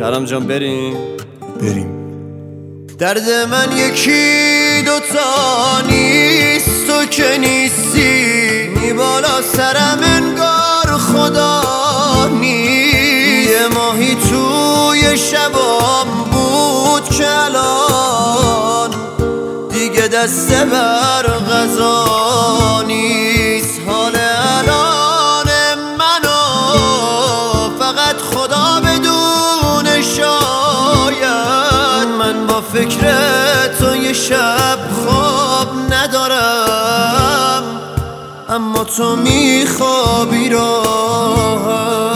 کرم جان بریم درد من یکی دوتا نیست، تو که نیستی میبالا سرم انگار خدا نیست. یه ماهی توی شبام بود که الان دیگه دسته بر غذا نیست. حال الان منو فقط خدا بدونه، شاید من با فکر تو یه شب خواب ندارم، اما تو میخوابی راحت.